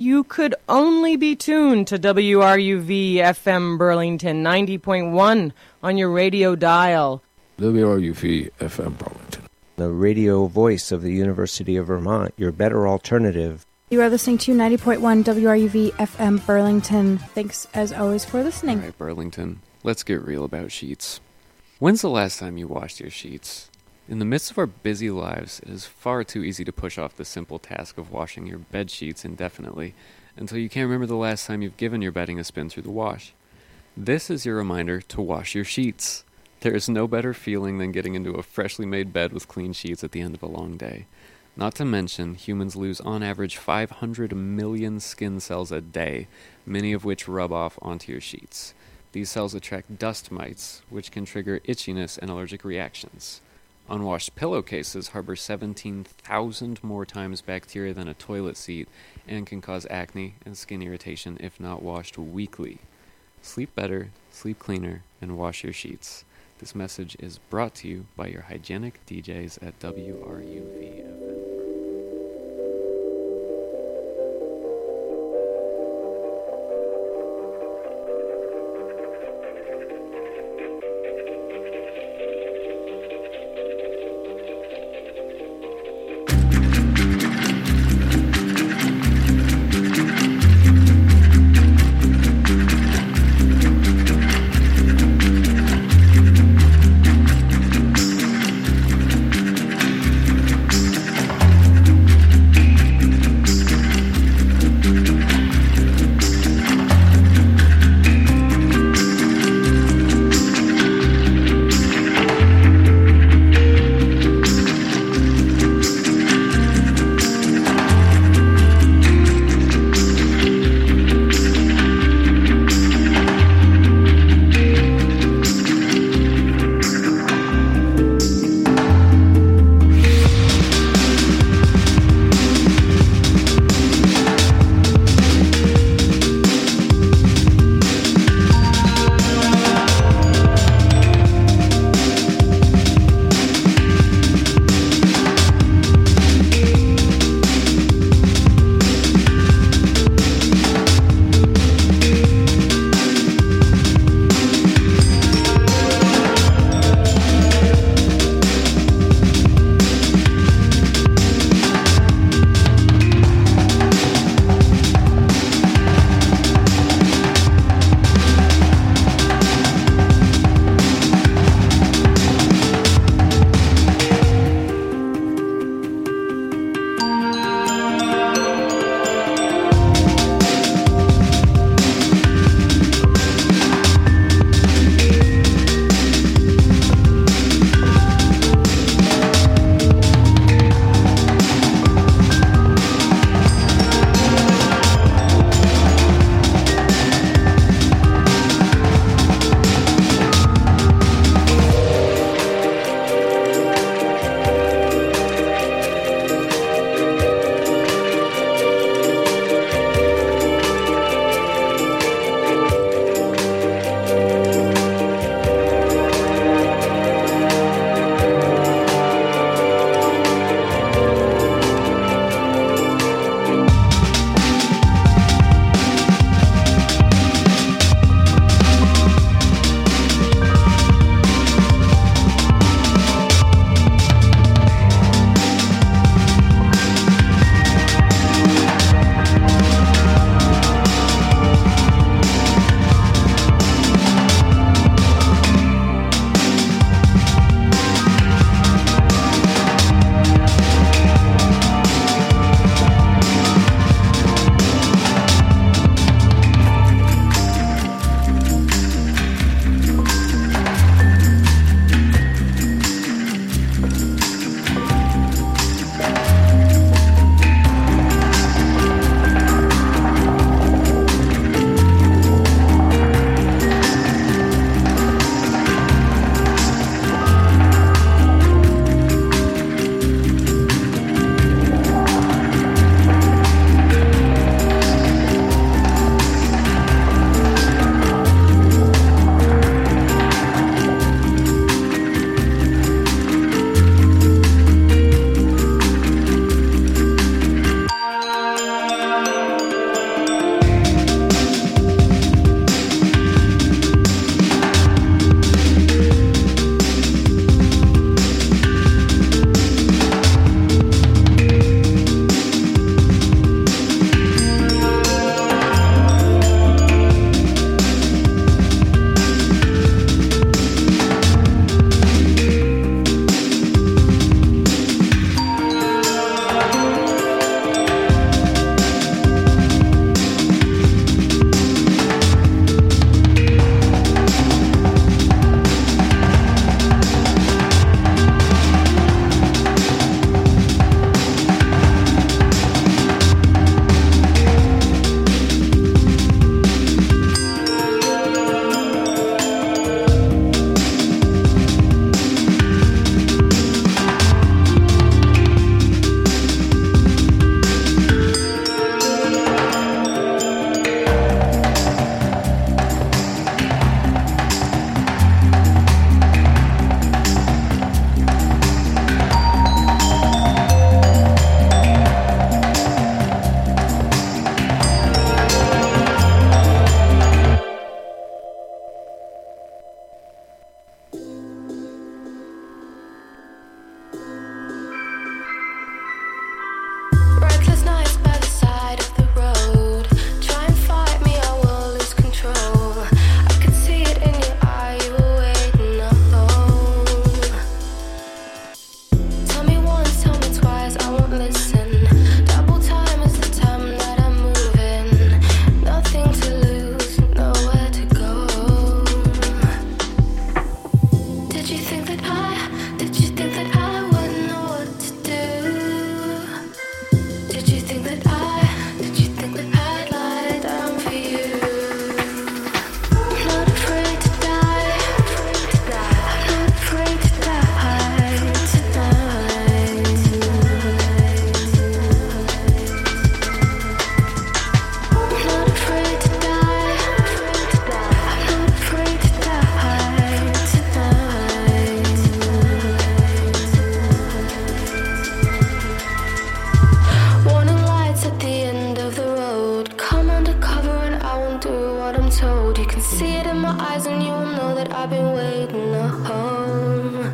You could only be tuned to WRUV FM Burlington 90.1 on your radio dial. WRUV FM Burlington, the radio voice of the University of Vermont, your better alternative. You are listening to 90.1 WRUV FM Burlington. Thanks, as always, for listening. All right, Burlington, let's get real about sheets. When's the last time you washed your sheets? In the midst of our busy lives, it is far too easy to push off the simple task of washing your bed sheets indefinitely until you can't remember the last time you've given your bedding a spin through the wash. This is your reminder to wash your sheets. There is no better feeling than getting into a freshly made bed with clean sheets at the end of a long day. Not to mention, humans lose on average 500 million skin cells a day, many of which rub off onto your sheets. These cells attract dust mites, which can trigger itchiness and allergic reactions. Unwashed pillowcases harbor 17,000 more times bacteria than a toilet seat and can cause acne and skin irritation if not washed weekly. Sleep better, sleep cleaner, and wash your sheets. This message is brought to you by your hygienic DJs at WRUV FM. see it in my eyes and you'll know that I've been waiting home.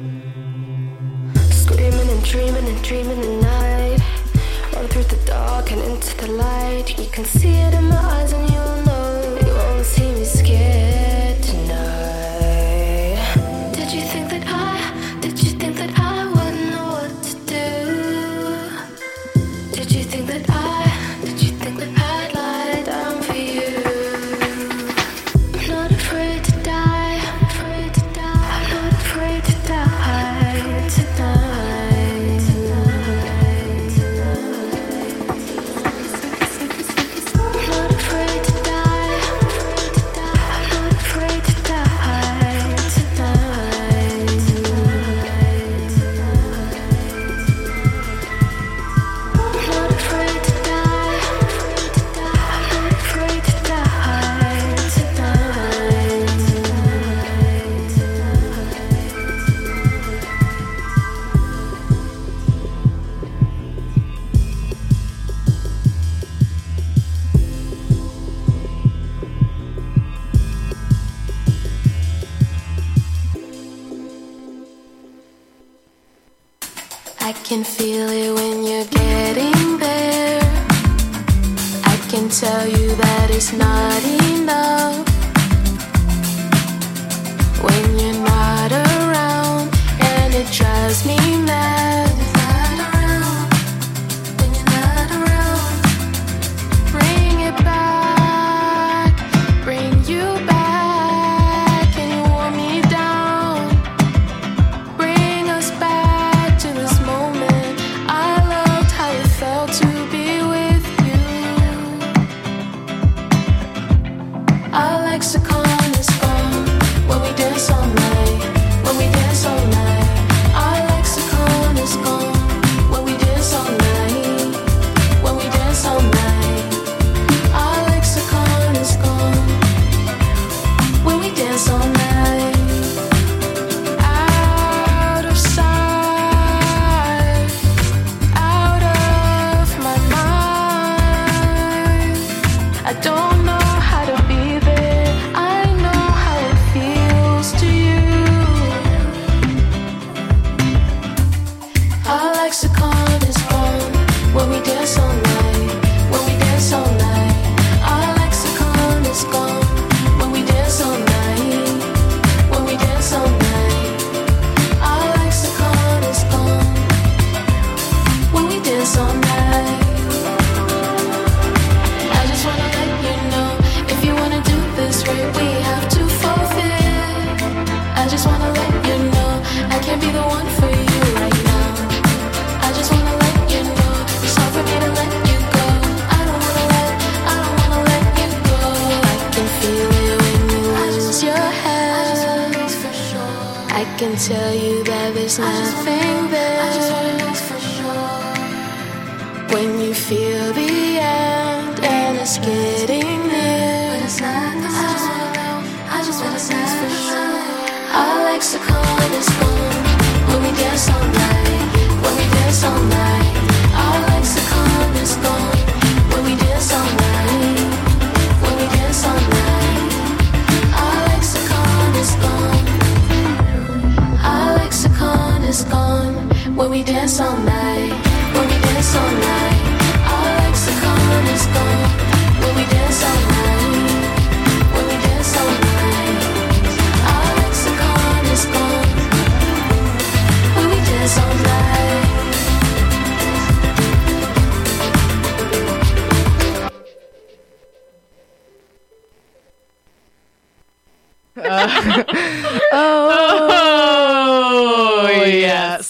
Screaming and dreaming the night. Run through the dark and into the light. You can see it in my eyes and you'll know you won't see me scared tonight. Did you think that I wouldn't know what to do? Did you think that I'd lie down for you? I'm not afraid to die. I'm not afraid to die tonight. I'm not afraid to die. I'm not afraid to die tonight. I'm not afraid to die. I'm not afraid to die tonight. I can feel it when you're getting there. I can tell you that it's not enough when you're not around, and it drives me mad. When you're not around, bring it back, bring you back, and you want me down. Bring us back to this moment. I loved how it felt to be with you. Our lexicon is gone when we dance all night. When we dance all night. Our lexicon is gone when we dance all night. When we dance all night. Our lexicon is gone when we dance all night. Out of sight, out of my mind. I don't know how to be there. I know how it feels to you. Our lexicon is gone when we dance all night. When we dance all night. Our lexicon is gone when we dance all night. When we dance all night. Our lexicon is gone when we dance all night. I just wanna let you know, if you wanna do this right, we have to forfeit. I just wanna let you know, I can't be the one for you right now. I just wanna let you know, it's hard for me to let you go. I don't wanna let you go. I can feel it when you lose your head. I can tell you that there's nothing there. When you feel the end and it's getting near. I just wanna dance for sure. Our lexicon is gone when we dance all night. When we dance all night. Our lexicon is gone when we dance all night. When we dance all night. Our lexicon is gone. Our lexicon is gone when we dance all night. When we dance all night. Our lexicon is gone when we dance all night. When we dance all night. Our lexicon is gone when we dance all night. Oh, yes.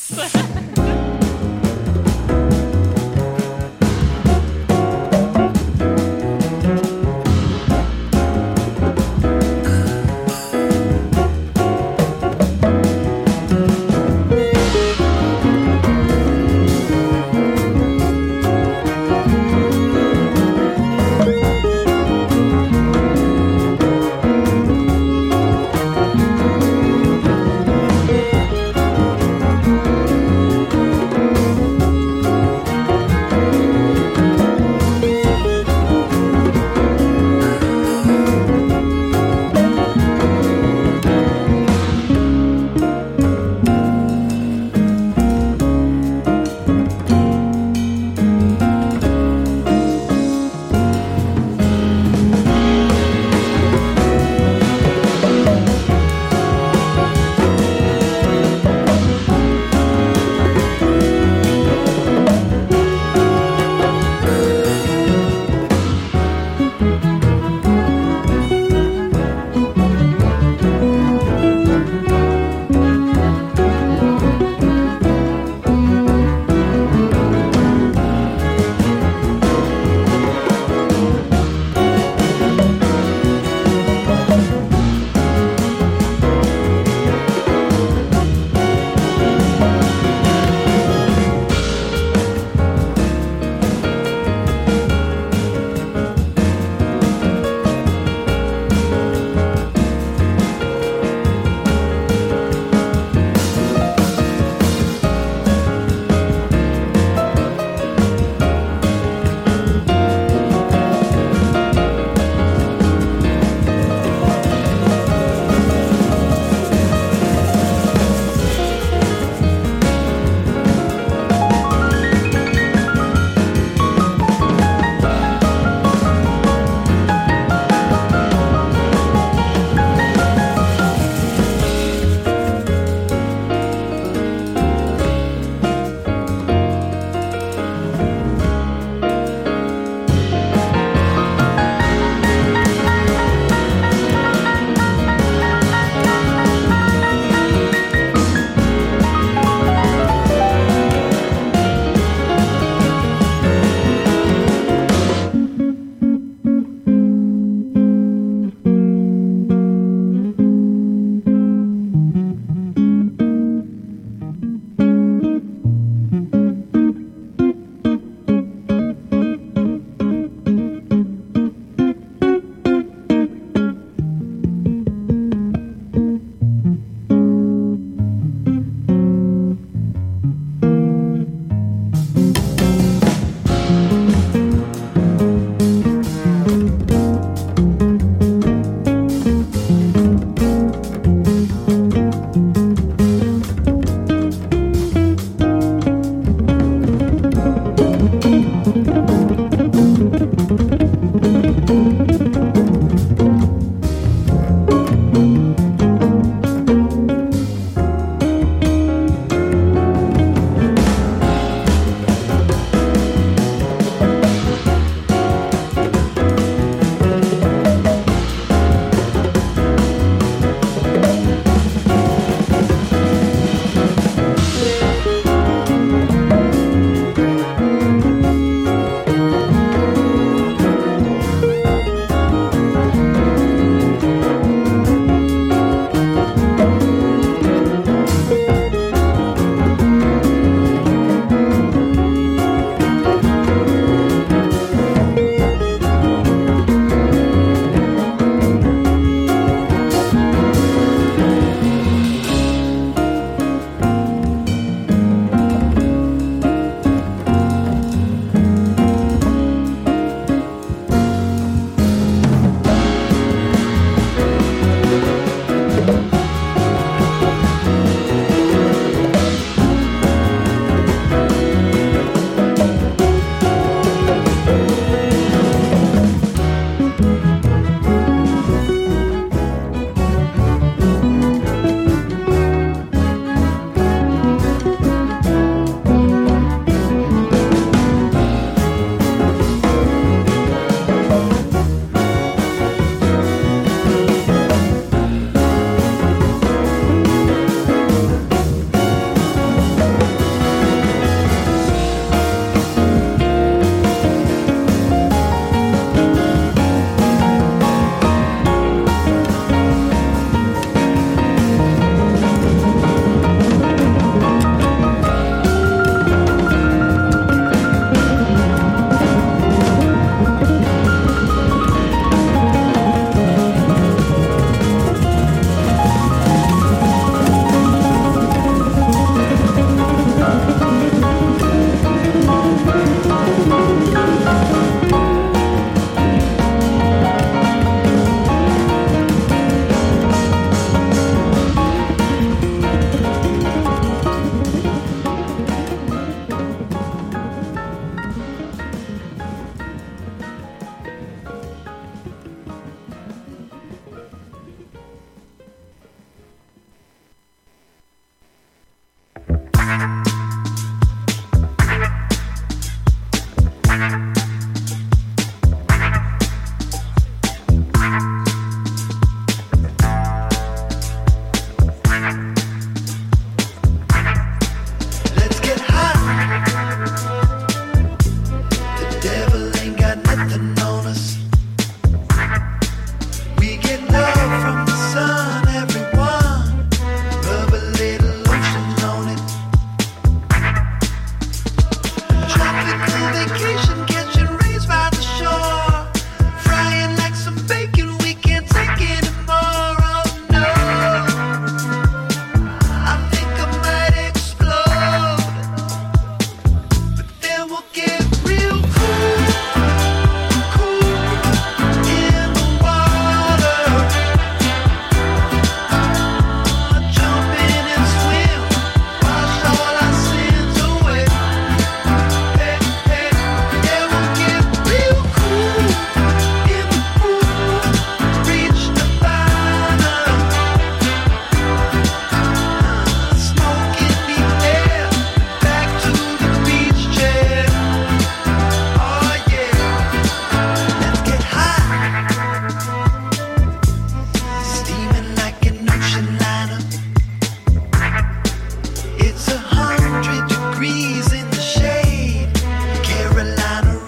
Thank